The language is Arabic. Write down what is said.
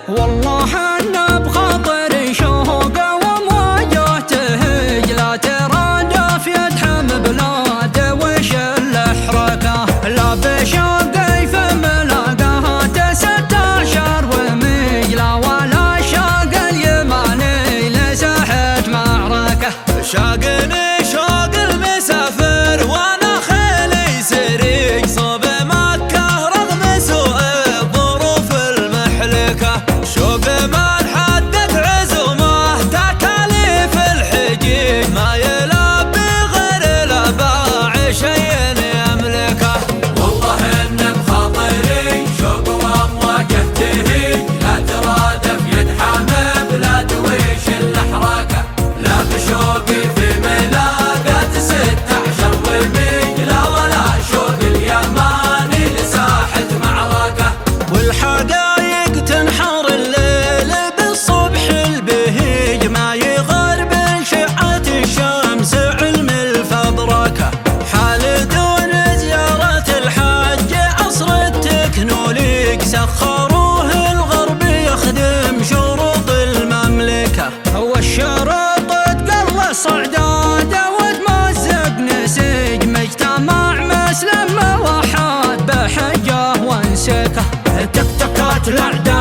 والله ان بخاطري شوق ومواجهته، لا ترادف يدحم بلاده وش الحركه، لا بشوقي في ملاقاها 16 وميله، ولا شوق اليماني لساحة معركه. شاقني شوق المسافر وانا خيلي سريق صوب مكة رغم سوء الظروف المحلكة، شوق من حدث عزومه تكاليف الحجيج، ما يلبي غير الاباع شيء يملكه. والله ان بخاطري شوق ومواجهته، لا ترادف يدحم بلاد وش الحركه، لا بشوقي في ملاقات 16 وميله، ولا شوق اليماني لساحة معركة. والحقايق تنحر الليل بالصبح البهيج، ما يغرب شعة الشمس علم الفبركة، حال دون زيارة الحج عصر التكنوليك، سخروه الغرب يخدم شروط المملكة، والشرط تقل صعداد وتمزق نسيج، مجتمع مسلم موحد بحجه وانسكه، تكتكات الاعداء